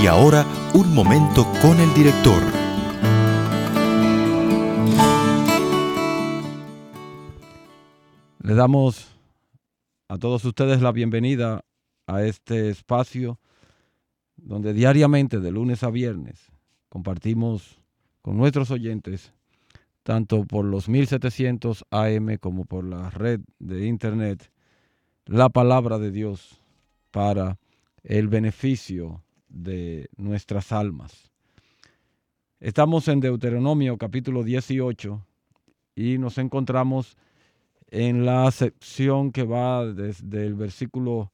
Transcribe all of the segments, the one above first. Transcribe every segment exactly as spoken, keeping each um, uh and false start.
Y ahora, un momento con el director. Le damos a todos ustedes la bienvenida a este espacio donde diariamente, de lunes a viernes, compartimos con nuestros oyentes, tanto por los mil setecientos A M como por la red de internet, la palabra de Dios para el beneficio de nuestras almas. Estamos en Deuteronomio capítulo dieciocho y nos encontramos en la sección que va desde el versículo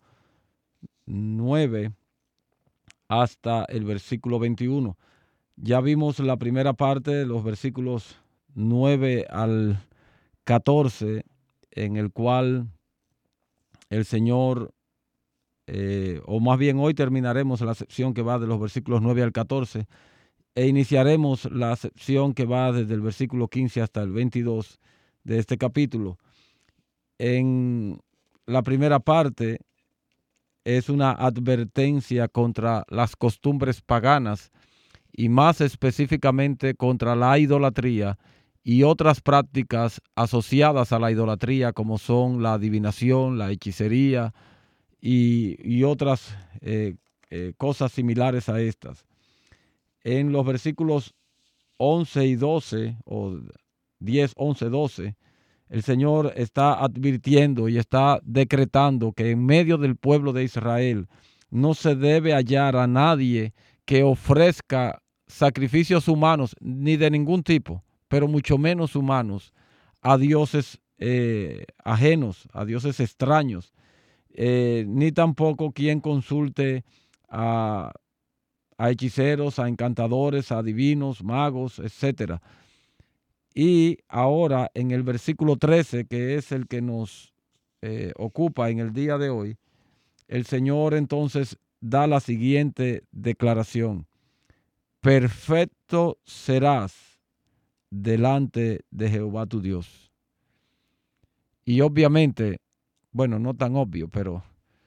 nueve hasta el versículo veintiuno. Ya vimos la primera parte de los versículos nueve al catorce, en el cual el Señor, eh, o más bien hoy terminaremos la sección que va de los versículos nueve al catorce, e iniciaremos la sección que va desde el versículo quince hasta el veintidós de este capítulo. En la primera parte es una advertencia contra las costumbres paganas y más específicamente contra la idolatría y otras prácticas asociadas a la idolatría, como son la adivinación, la hechicería y, y otras eh, eh, cosas similares a estas. En los versículos once y doce, o diez, once, doce, el Señor está advirtiendo y está decretando que en medio del pueblo de Israel no se debe hallar a nadie que ofrezca sacrificios humanos, ni de ningún tipo, pero mucho menos humanos, a dioses eh, ajenos, a dioses extraños, eh, ni tampoco quien consulte a, a hechiceros, a encantadores, a adivinos, magos, etcétera. Y ahora en el versículo trece, que es el que nos eh, ocupa en el día de hoy, el Señor entonces da la siguiente declaración: perfecto serás delante de Jehová tu Dios. Y obviamente, bueno, no tan obvio, pero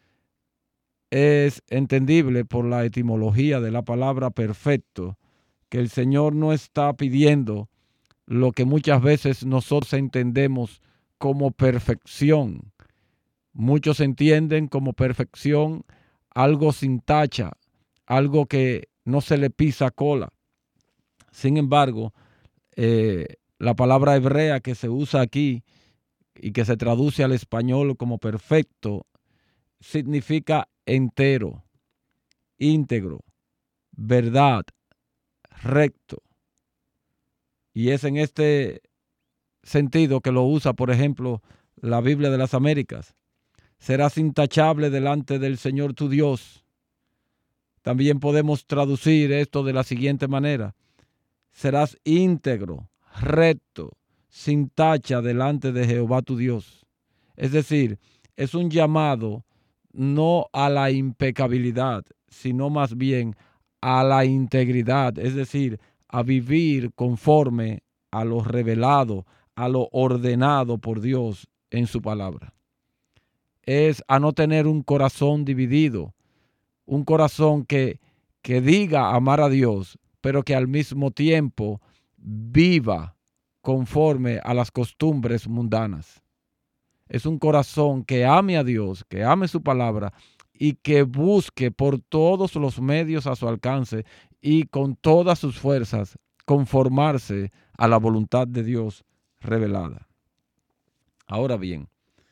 es entendible por la etimología de la palabra perfecto, que el Señor no está pidiendo lo que muchas veces nosotros entendemos como perfección. Muchos entienden como perfección algo sin tacha, algo que no se le pisa cola. Sin embargo, eh, la palabra hebrea que se usa aquí y que se traduce al español como perfecto significa entero, íntegro, verdad, recto. Y es en este sentido que lo usa, por ejemplo, la Biblia de las Américas. Serás intachable delante del Señor tu Dios. También podemos traducir esto de la siguiente manera: serás íntegro, recto, sin tacha delante de Jehová tu Dios. Es decir, es un llamado no a la impecabilidad, sino más bien a la integridad, es decir, a vivir conforme a lo revelado, a lo ordenado por Dios en su palabra. Es a no tener un corazón dividido, un corazón que, que diga amar a Dios, pero que al mismo tiempo viva conforme a las costumbres mundanas. Es un corazón que ame a Dios, que ame su palabra y que busque por todos los medios a su alcance y con todas sus fuerzas conformarse a la voluntad de Dios revelada. Ahora bien,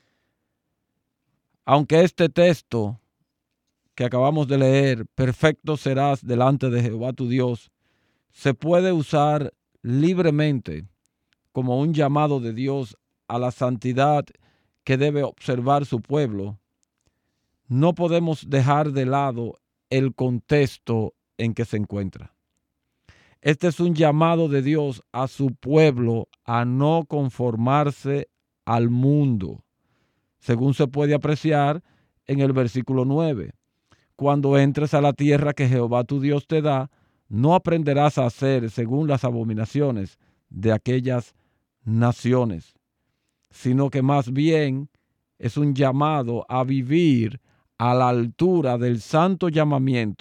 aunque este texto que acabamos de leer, perfecto serás delante de Jehová tu Dios, se puede usar libremente como un llamado de Dios a la santidad que debe observar su pueblo, no podemos dejar de lado el contexto en que se encuentra. Este es un llamado de Dios a su pueblo a no conformarse al mundo, según se puede apreciar en el versículo nueve. Cuando entres a la tierra que Jehová tu Dios te da, no aprenderás a hacer según las abominaciones de aquellas naciones, sino que más bien es un llamado a vivir a la altura del santo llamamiento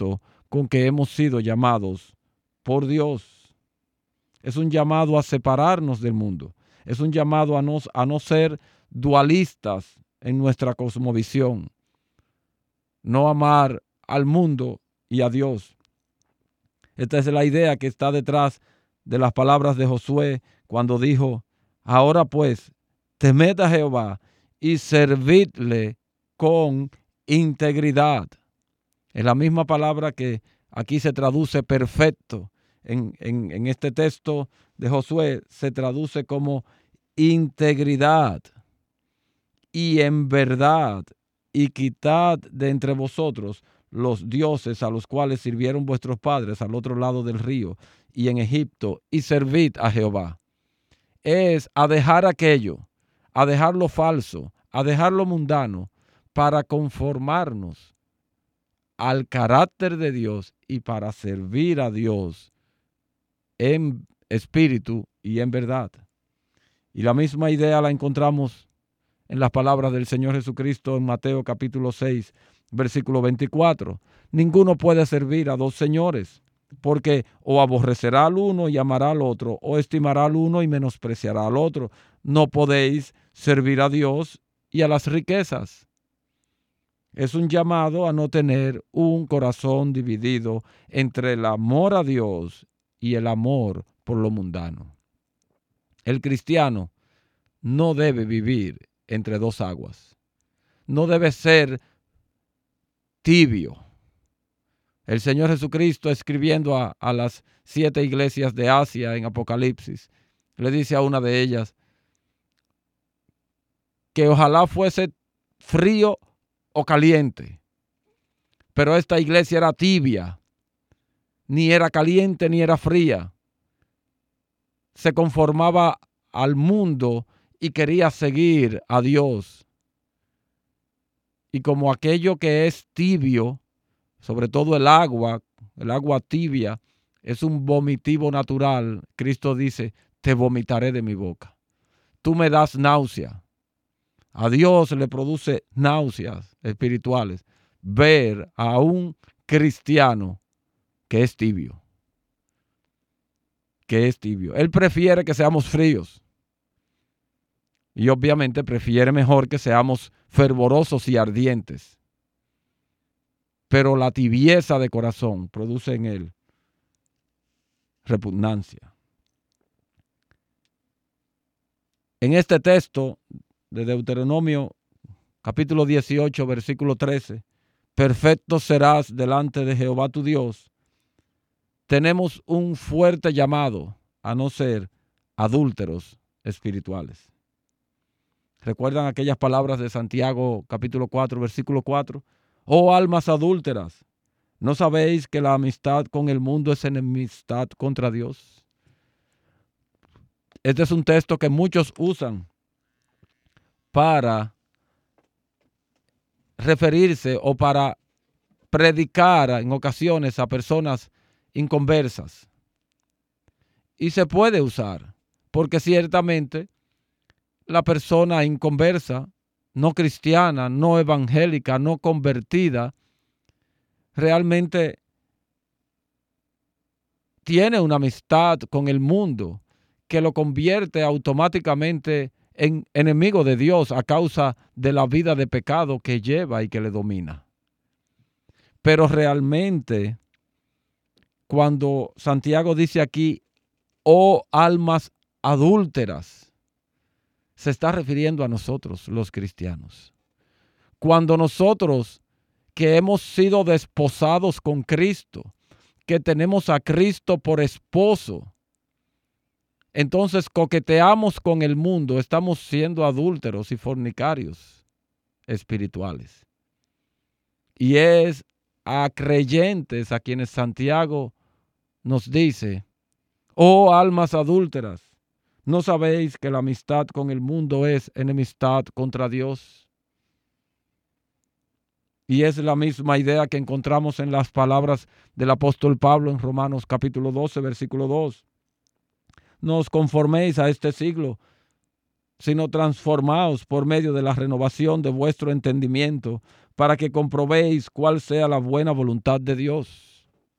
con que hemos sido llamados por Dios. Es un llamado a separarnos del mundo. Es un llamado a no, a no ser dualistas en nuestra cosmovisión. No amar al mundo y a Dios. Esta es la idea que está detrás de las palabras de Josué cuando dijo: ahora pues, temed a Jehová y servidle con integridad. Es la misma palabra que aquí se traduce perfecto. En, en, en este texto de Josué se traduce como integridad. Y en verdad, y quitad de entre vosotros los dioses a los cuales sirvieron vuestros padres al otro lado del río y en Egipto, y servid a Jehová. Es a dejar aquello, a dejar lo falso, a dejar lo mundano, para conformarnos al carácter de Dios y para servir a Dios en espíritu y en verdad. Y la misma idea la encontramos en las palabras del Señor Jesucristo en Mateo capítulo seis, versículo veinticuatro. Ninguno puede servir a dos señores, porque o aborrecerá al uno y amará al otro, o estimará al uno y menospreciará al otro. No podéis servir a Dios y a las riquezas. Es un llamado a no tener un corazón dividido entre el amor a Dios y el amor por lo mundano. El cristiano no debe vivir entre dos aguas. No debe ser tibio. El Señor Jesucristo, escribiendo a, a las siete iglesias de Asia en Apocalipsis, le dice a una de ellas que ojalá fuese frío o caliente. Pero esta iglesia era tibia. Ni era caliente ni era fría. Se conformaba al mundo y quería seguir a Dios. Y como aquello que es tibio, sobre todo el agua, el agua tibia, es un vomitivo natural, Cristo dice: te vomitaré de mi boca. Tú me das náusea. A Dios le produce náuseas espirituales ver a un cristiano que es tibio. Que es tibio. Él prefiere que seamos fríos. Y obviamente prefiere mejor que seamos fervorosos y ardientes. Pero la tibieza de corazón produce en él repugnancia. En este texto de Deuteronomio, capítulo dieciocho, versículo trece, perfecto serás delante de Jehová tu Dios. Tenemos un fuerte llamado a no ser adúlteros espirituales. ¿Recuerdan aquellas palabras de Santiago capítulo cuatro, versículo cuatro? Oh almas adúlteras, ¿no sabéis que la amistad con el mundo es enemistad contra Dios? Este es un texto que muchos usan para referirse o para predicar en ocasiones a personas inconversas. Y se puede usar, porque ciertamente la persona inconversa, no cristiana, no evangélica, no convertida, realmente tiene una amistad con el mundo que lo convierte automáticamente en enemigo de Dios a causa de la vida de pecado que lleva y que le domina. Pero realmente, cuando Santiago dice aquí, oh almas adúlteras, se está refiriendo a nosotros, los cristianos. Cuando nosotros, que hemos sido desposados con Cristo, que tenemos a Cristo por esposo, entonces coqueteamos con el mundo, estamos siendo adúlteros y fornicarios espirituales. Y es a creyentes a quienes Santiago nos dice, oh almas adúlteras, ¿no sabéis que la amistad con el mundo es enemistad contra Dios? Y es la misma idea que encontramos en las palabras del apóstol Pablo en Romanos capítulo doce, versículo dos. No os conforméis a este siglo, sino transformaos por medio de la renovación de vuestro entendimiento, para que comprobéis cuál sea la buena voluntad de Dios.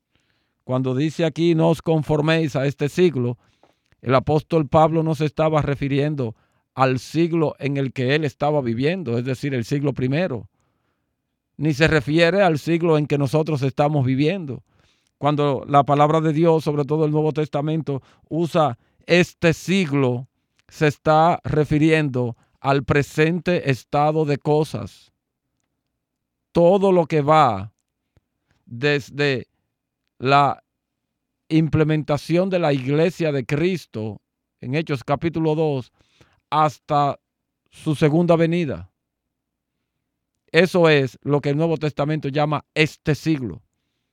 Cuando dice aquí, no os conforméis a este siglo, el apóstol Pablo no se estaba refiriendo al siglo en el que él estaba viviendo, es decir, el siglo primero, ni se refiere al siglo en que nosotros estamos viviendo. Cuando la palabra de Dios, sobre todo el Nuevo Testamento, usa este siglo, se está refiriendo al presente estado de cosas. Todo lo que va desde la implementación de la iglesia de Cristo en Hechos capítulo dos hasta su segunda venida. Eso es lo que el Nuevo Testamento llama este siglo.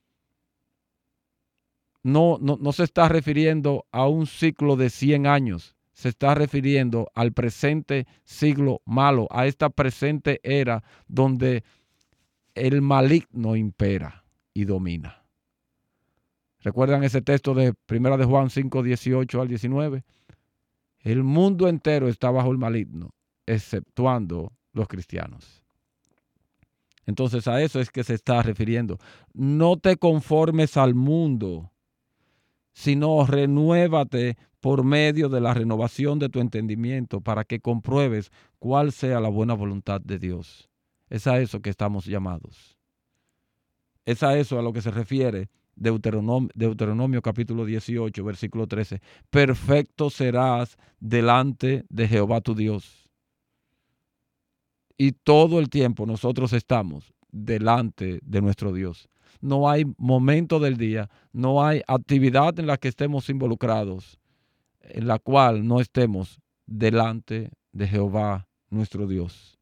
No, no, no se está refiriendo a un ciclo de cien años, se está refiriendo al presente siglo malo, a esta presente era donde el maligno impera y domina. ¿Recuerdan ese texto de Primera de Juan cinco, dieciocho al diecinueve? El mundo entero está bajo el maligno, exceptuando los cristianos. Entonces a eso es que se está refiriendo. No te conformes al mundo, sino renuévate por medio de la renovación de tu entendimiento para que compruebes cuál sea la buena voluntad de Dios. Es a eso que estamos llamados. Es a eso a lo que se refiere Deuteronomio, Deuteronomio capítulo dieciocho, versículo trece. Perfecto serás delante de Jehová tu Dios. Y todo el tiempo nosotros estamos delante de nuestro Dios. No hay momento del día, no hay actividad en la que estemos involucrados, en la cual no estemos delante de Jehová nuestro Dios.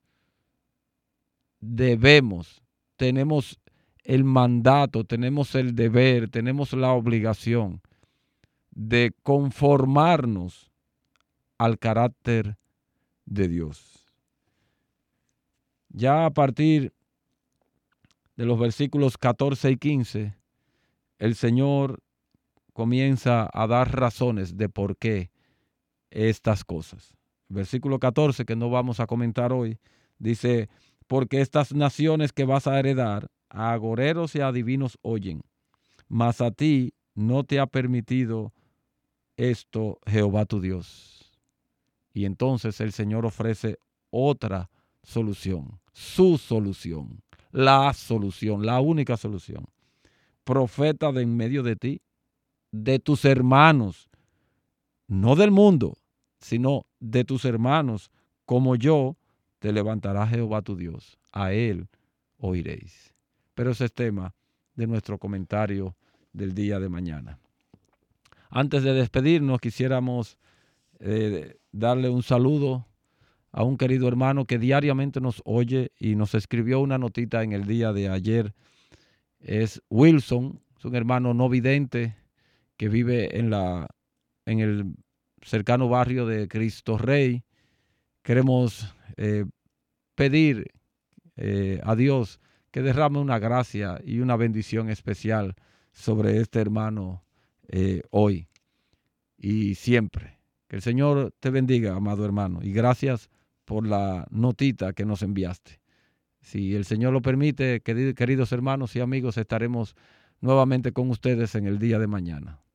Debemos, tenemos el mandato, tenemos el deber, tenemos la obligación de conformarnos al carácter de Dios. Ya a partir de los versículos catorce y quince, el Señor comienza a dar razones de por qué estas cosas. Versículo catorce, que no vamos a comentar hoy, dice: porque estas naciones que vas a heredar, a agoreros y a adivinos oyen, mas a ti no te ha permitido esto Jehová tu Dios. Y entonces el Señor ofrece otra solución, su solución, la solución, la única solución. Profeta de en medio de ti, de tus hermanos, no del mundo, sino de tus hermanos, como yo, te levantará Jehová tu Dios, a él oiréis. Pero ese es tema de nuestro comentario del día de mañana. Antes de despedirnos, quisiéramos eh, darle un saludo a un querido hermano que diariamente nos oye y nos escribió una notita en el día de ayer. Es Wilson, es un hermano no vidente que vive en, la, en el cercano barrio de Cristo Rey. Queremos eh, pedir eh, a Dios que derrame una gracia y una bendición especial sobre este hermano eh, hoy y siempre. Que el Señor te bendiga, amado hermano, y gracias por la notita que nos enviaste. Si el Señor lo permite, queridos hermanos y amigos, estaremos nuevamente con ustedes en el día de mañana.